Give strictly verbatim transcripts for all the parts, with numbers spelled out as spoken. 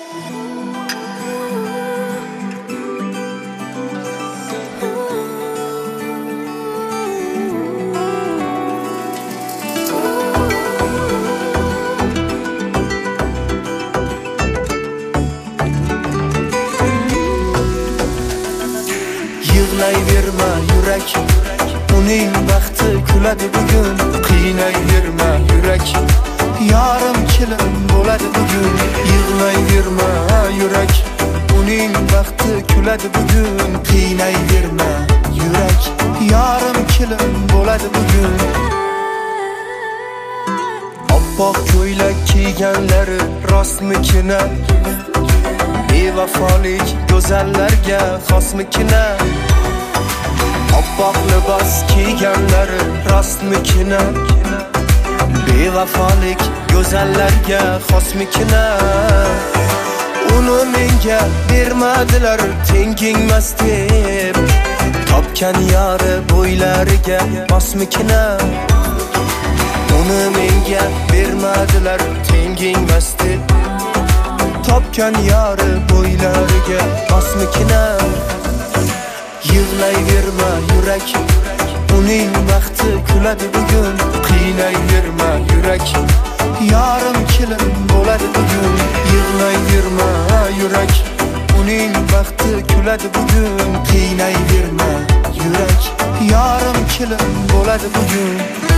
Yig'layverma yurak, uning baxti kuladi bugun. Qiynayverma yurak, yarim kelin bo'ladi bugun. Yig'layverma yurak, uning baxti kuladi bugun. Qiynayverma yurak, yarim kelin bo'ladi bugun. Oppoq ko'ylak kiyganlari rostmikina? Bevafolik go'zallarga xosmikina? Oppoq libos kiyganlari rostmikina? Bevafolik go'zallarga xosmikina? Uni menga bermadilar tengingmas deb, topgan yori bo'ylariga mosmikina? Uni menga bermadilar tengingmas deb, topgan yori bo'ylariga mosmikina? Yig'layverma yurak, uning baxti kuladi bugun. Qiynayverma yurak, yarim kelin bo'ladi bugun. Yig'layverma yurak, uning baxti kuladi bugun. Qiynayverma yurak, yarim kelin bo'ladi bugun.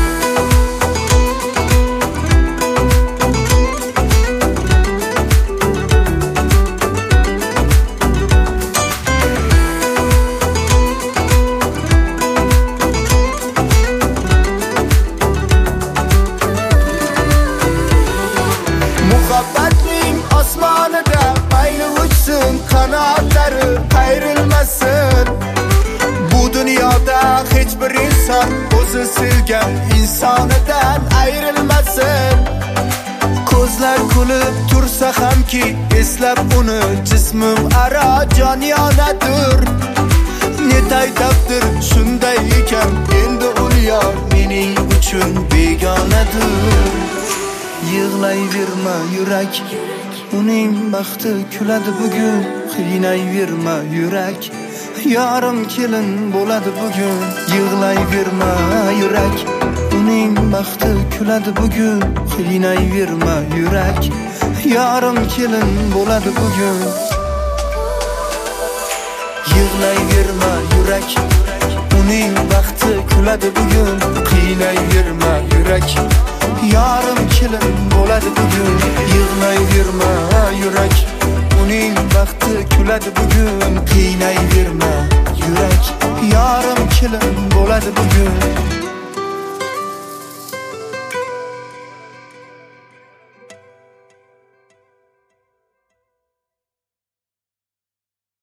Muhabbatning osmonida mayli uchsin qanotlari, qayrilmasin. Bu dunyoda hech bir inson o'zi sevgan insonidan ayrilmasin. Ko'zlar kulib tursa hamki, eslab uni jismim aro joniyonadir. Netay taqdir shunday ekan, endi u yor mening uchun begonadir. Yig'layverma yurak, uning baxti kuladi bugun. Qiynayverma yurak, yarim kelin bo'ladi bugun. Yig'layverma yurak, uning baxti kuladi bugun. Qiynayverma yurak, yarim kelin bo'ladi bugun. Yig'layverma yurak, uning baxti kuladi bugun. Qiynayverma yurak, yarim kelin bo'ladi bugun. Yig'layverma yurak, uning baxti kuladi bugun. Qiynayverma yurak, yarim kelin bo'ladi bugun.